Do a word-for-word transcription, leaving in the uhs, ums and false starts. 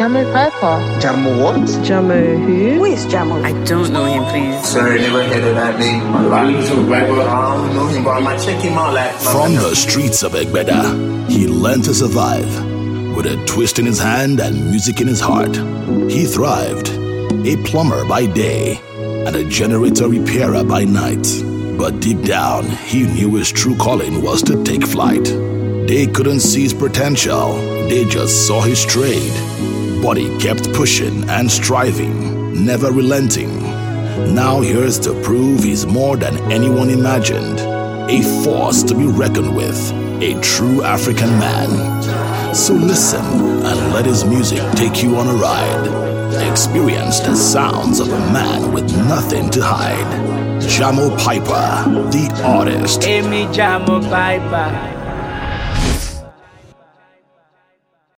Jamo Piper. Jamo what? Jamo who? Who is Jamo? I don't know him, please. Sorry, never heard of that name in my life. I don't know him, but I might check him out. Like From the streets of Egbeda, he learned to survive. With a twist in his hand and music in his heart, he thrived. A plumber by day and a generator repairer by night. But deep down, he knew his true calling was to take flight. They couldn't see his potential, they just saw his trade. But he kept pushing and striving, never relenting. Now here's to prove he's more than anyone imagined. A force to be reckoned with, a true African man. So listen and let his music take you on a ride. Experience the sounds of a man with nothing to hide. Jamo Piper, the artist. Amy Jamo Piper.